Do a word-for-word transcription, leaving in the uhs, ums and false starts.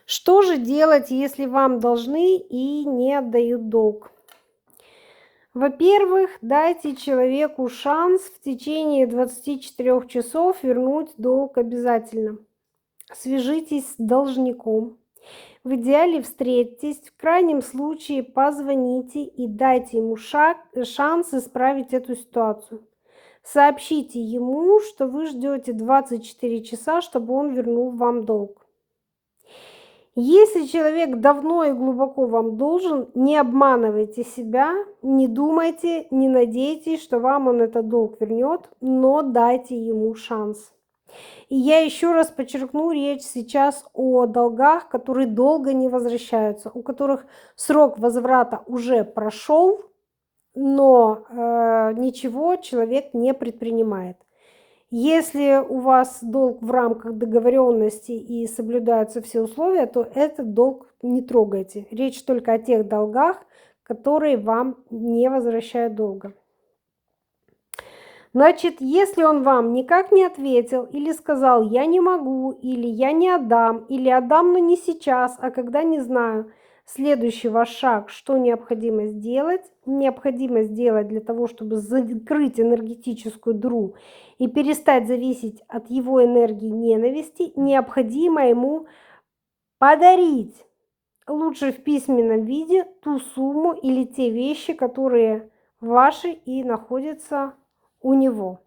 Что же делать, если вам должны и не отдают долг? Во-первых, дайте человеку шанс в течение двадцати четырёх часов вернуть долг обязательно. Свяжитесь с должником. В идеале встретитесь, в крайнем случае позвоните и дайте ему шаг, шанс исправить эту ситуацию. Сообщите ему, что вы ждете двадцать четыре часа, чтобы он вернул вам долг. Если человек давно и глубоко вам должен, не обманывайте себя, не думайте, не надейтесь, что вам он этот долг вернет, но дайте ему шанс. И я еще раз подчеркну, речь сейчас о долгах, которые долго не возвращаются, у которых срок возврата уже прошел, но э, ничего человек не предпринимает. Если у вас долг в рамках договоренности и соблюдаются все условия, то этот долг не трогайте. Речь только о тех долгах, которые вам не возвращают долга. Значит, если он вам никак не ответил или сказал «я не могу», или «я не отдам», или «отдам, но не сейчас, а когда не знаю», следующий ваш шаг, что необходимо сделать? Необходимо сделать для того, чтобы закрыть энергетическую дыру и перестать зависеть от его энергии ненависти, необходимо ему подарить, лучше в письменном виде, ту сумму или те вещи, которые ваши и находятся у него.